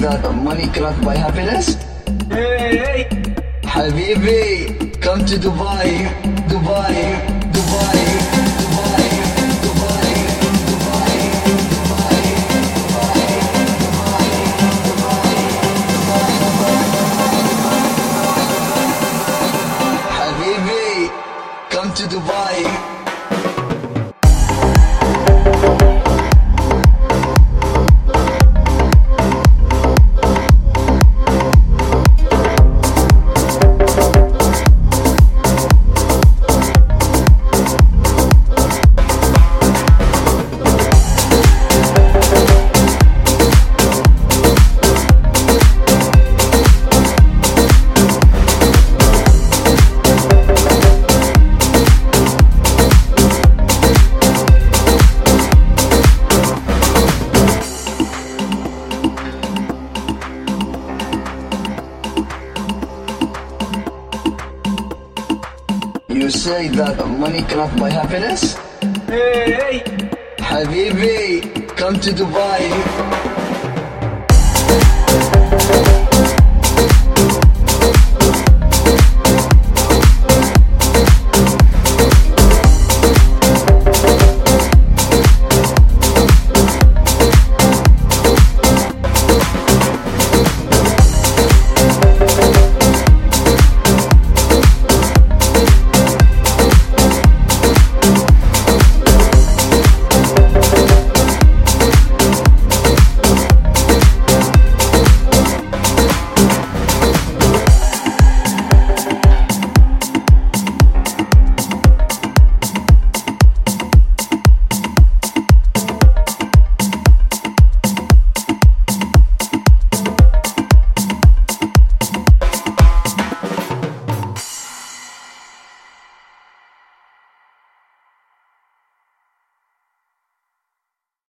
that money cannot buy happiness? Hey, Habibi, come to Dubai, Dubai, Dubai, Dubai, Dubai, Dubai, Dubai. Habibi, come to Dubai. You say that money cannot buy happiness? hey, Habibi, come to Dubai.